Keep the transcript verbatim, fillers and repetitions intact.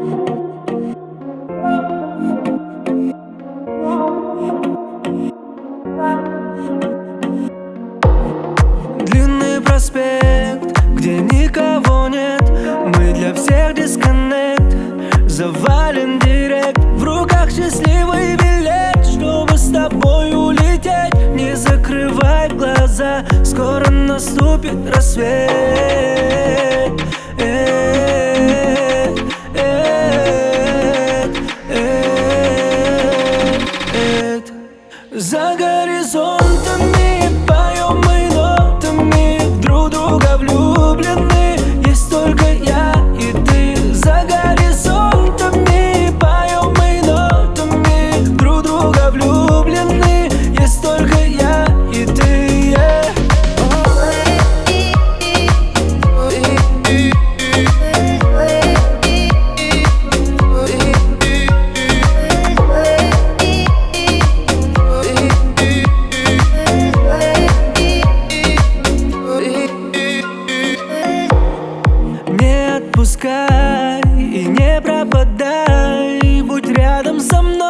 Длинный проспект, где никого нет, мы для всех дисконнект. Завален директ, в руках счастливый билет, чтобы с тобой улететь. Не закрывай глаза, скоро наступит рассвет. Э, э, э, э. За горизонтами поем мы нотами, друг друга влюблены. Есть только я и ты. За горизонтами поем мы нотами, друг друга влюблены. Есть только я и ты. Не отпускай и не пропадай, будь рядом со мной.